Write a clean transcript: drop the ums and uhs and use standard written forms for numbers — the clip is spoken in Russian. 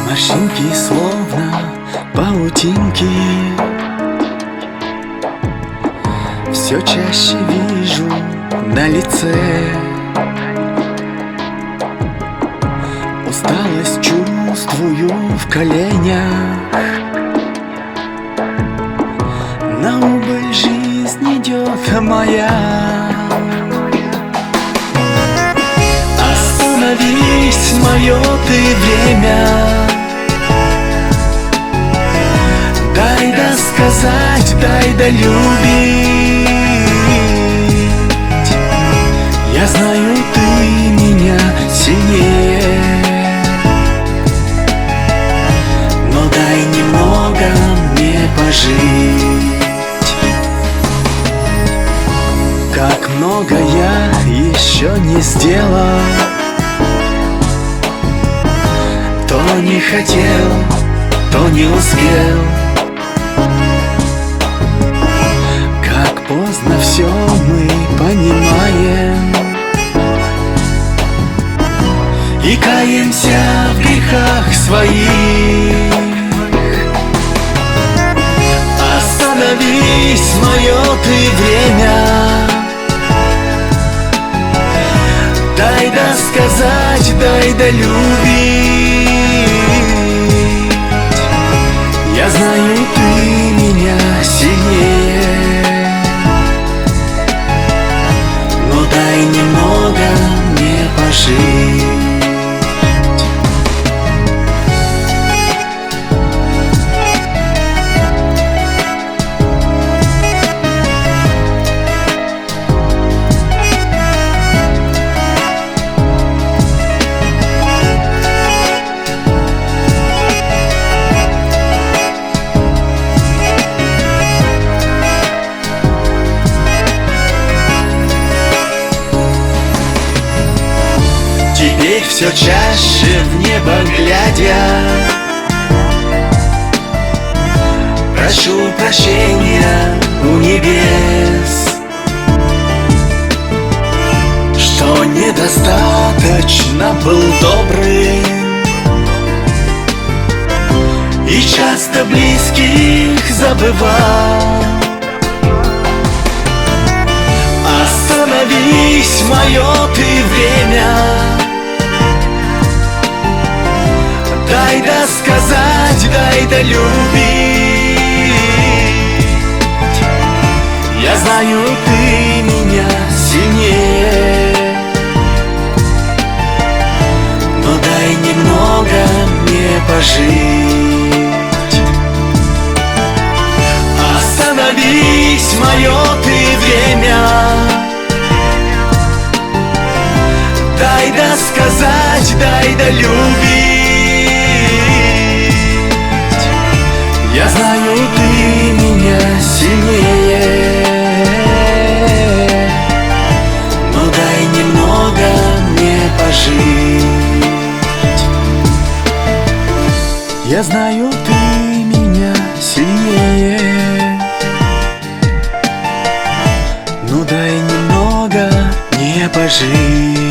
Морщинки словно паутинки, все чаще вижу на лице. Усталость чувствую в коленях. На убыль жизнь идет моя. Остановись, мое ты время, дай досказать, дай долюбить. Я знаю, ты меня сильнее, но дай немного мне пожить. Как много я еще не сделал, то не хотел, то не успел. Как поздно все мы понимаем и каемся в грехах своих. Остановись, мое ты время, дай досказать, дай долюбить. Я знаю, ты меня сильнее, но дай немного мне пожить. Теперь все чаще в небо глядя, прошу прощения у небес, что недостаточно был добрым и часто близких забывал. Остановись, мое ты время, дай досказать, дай долюбить. Я знаю, ты меня сильнее, но дай немного мне пожить. Остановись, мое ты время, дай досказать, дай долюбить. Я знаю, ты меня сильнее, но дай немного мне пожить. Я знаю, ты меня сильнее, но дай немного мне пожить.